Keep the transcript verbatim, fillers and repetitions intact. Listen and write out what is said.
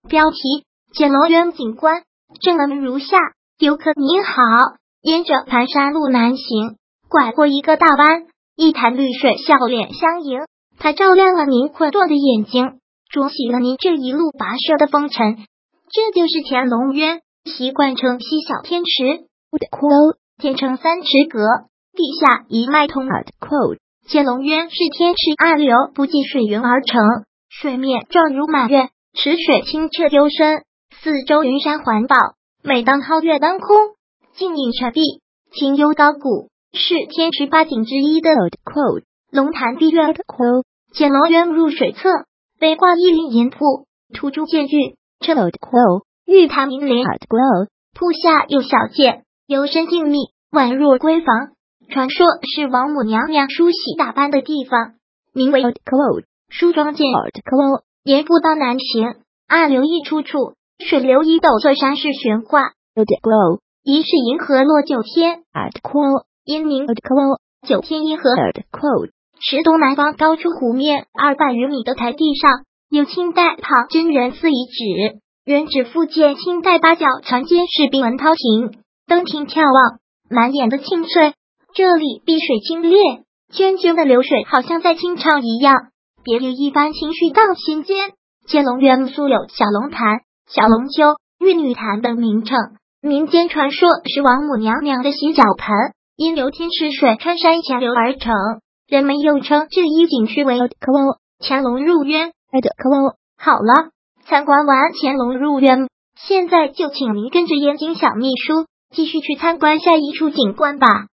标题：乾隆园景观，正文如下。游客您好，沿着盘山路南行，拐过一个大弯，一潭绿水笑脸相迎，它照亮了您困顿的眼睛，浊洗了您这一路跋涉的风尘。这就是乾隆园，习惯称西小天池，天成三池阁，地下一脉通。乾隆园是天池暗流不尽水源而成，水面状如满月，池水清澈幽深，四周云山环抱。每当皓月当空，静影沉碧，清幽高古，是天池八景之一的龙潭碧月。乾隆园入水侧，北挂一林银瀑，突出见玉，玉潭明莲，瀑下有小涧，幽深静谧，宛若闺房。传说是王母娘娘梳洗打扮的地方，名为梳妆涧。沿步道南行，暗流溢出处，水流一陡侧山势悬挂，疑是银河落九天，因名九天银河。池东南方高出湖面二百余米的台地上，有清代庞真人寺遗址，原址复建清代八角长监士兵文涛亭，登亭眺望，满眼的青翠。这里碧水清冽，涓涓的流水好像在清唱一样，别有一番情绪到心间。乾隆园素有小龙潭、小龙湫、玉女潭等名称，民间传说是王母娘娘的洗脚盆，因流天池水穿山潜流而成，人们又称这一景区为乾隆入园。好了，参观完乾隆入园，现在就请您跟着燕京小秘书继续去参观下一处景观吧。